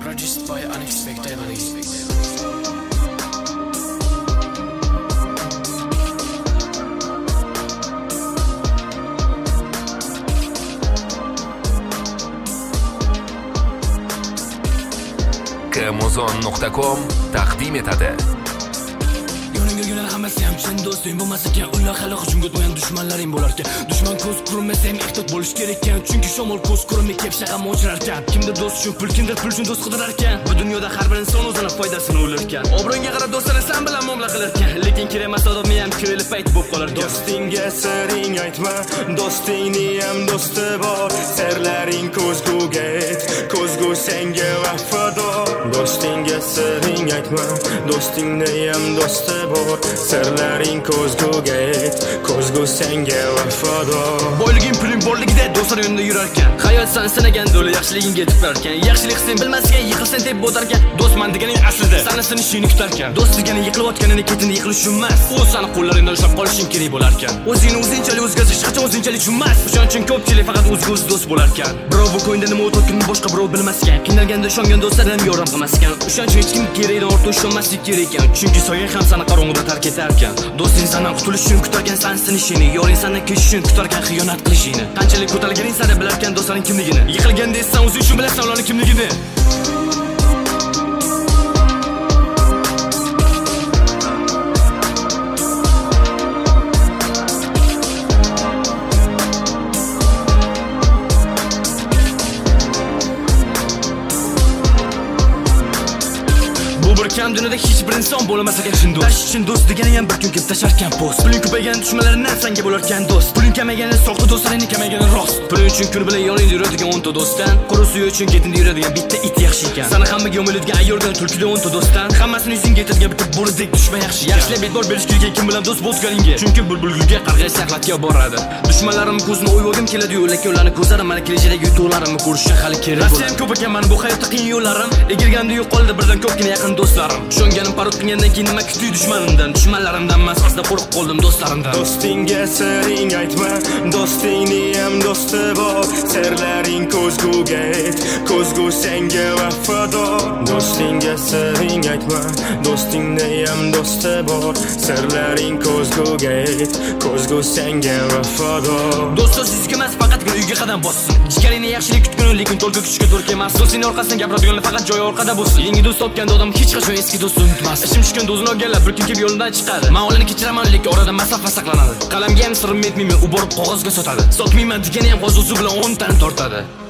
Produced by Unexpectedly. Kmozon.com taqdim etadi. Hammasi ham chin do'sting bo'lmas ekan, ular hali hujumga o'tmagan dushmanlaring bo'lar ekan. Dushman ko'z qurmasa ham ehtiyot bo'lish kerak ekan, chunki shamol ko'z qurmay kelib shag'am o'chirar ekan. Kimdir do'st uchun pul, kimdir pul uchun do'st qidirar ekan. Bu dunyoda har bir inson o'zining foydasini o'ylar ekan. Obro'ngga qarab do'stlar san bilan muomala qilar ekan, lekin kerak emas odamni ham ko'ylib payt bo'lib qolar ekan. Do'stingga siring aytma, do'stingni ham do'sti bor. Sirlaring ko'zguga et, ko'zgu senga vafodor. Do'stingga siring aytma, do'stingni ham do'sti bor. Sirlaring ko'zguga et, ko'zgu senga vafodor. Boyliging puling borligida do'stlar yonida yurar ekan. Hayot san sinagan do'li yaxshiligiga turar ekan. Yaxshilik sen bilmasgan yiqilsan deb bo'tar ekan. Do'stman deganing aslida sana sinishingni kutar ekan. Do'st deganing yiqilayotganini ketini yiqilish emas. U seni qo'llaringdan ushlab qolishing kerak bo'lar ekan. O'zingni o'zingchalik o'zgartirish hech qachon o'zingchalik emas. O'shaning uchun ko'pchilik faqat o'ziga o'zi do'st bo'lar ekan. Birov bu ko'ngda nima o'tayotganini boshqa birov bilmas ekan. Qiynalganda ishongan do'stlardan yordam qilmas ekan. O'shaning uchun hech kim kerakdan ortiq ishonmaslik kerak ekan. Chunki soyang ham seni qorong'uda tark etar ekan. Do'sting sandan qutulish uchun kutarkan san sinishini, yoring sandan kechish uchun kutarkan xiyonat qilishini. Qanchalik ko'tarilganing sari bilarkan do'stlaring kimligini. Yiqilganda esa o'zing uchun bilasan ularning kimligini. Kam dunyoda hech bir inson bo'lmas ekan shin do'st. Tash uchun do'st degani ham bir kun kelib tasharkan post. Puling ko'paygan dushmanlaringdan sanga bo'larkan do'st. Puling kamaygani soxta do'stlaringni kamaygani rost. Puling uchun kun bilan yoningda yuradigan 10 ta do'stdan, qora suv uchun ketinda yuradigan bitta it yaxshi ekan. Sana hammaga yo'miladigan ayyordan tulkida 10 ta do'stdan, hammasini yuzingga yetadigan bitta bo'ridek dushman yaxshi. Yaxshilab e'tibor berish kerak kim bilan do'st bo'lganingga. Chunki bulbulga qarg'ish saqlatga boradi. Dushmanlarim ko'zini o'yg'ogim keladi-yu, lekin ularni ko'zlarim mana kelajakdagi yutuqlarimni ko'rishga hali kerak bo'ladi. Rasiyam ko'p ekan mana bu hayotda qiyin yo'llarim. Egilganda yo'qoldi birdan ko'pgina yaqin do'stlarim. Ishonganim parod qilgandan keyin nima kutdi dushmanimdan, dushmanlarimdan emas, aslida qo'rqib qoldim do'stlarimdan. Do'stingga siring aytma, do'stingni ham do'sti bor. Sirlaring ko'zguga et, ko'zgu senga vafodor. Do'stingga siring aytma, do'stingni ham do'sti bor. Sirlaring ko'zguga et, ko'zgu senga vafodor. Do'stlar sizga emas, faqatgina uyga qadam bossin. Jigaringni yaxshilik kutgin, lekin to'lqa kuchga to'rk emas. Do'stingning orqasidan gapiradiganlar faqat joyi orqada bo'lsin. Yangi do'st topganda odam hech qachon eski do'stni unutmas. Ishim tushganda o'zini olganlar bir kun kelib yo'lidan chiqadi. Men ularni kechiraman, lekin orada masofa saqlanadi. Qalamga ham sirimni aytmayman, u borib qog'ozga sotadi. Sotmayman degani ham o'zi bilan 10 tani tortadi.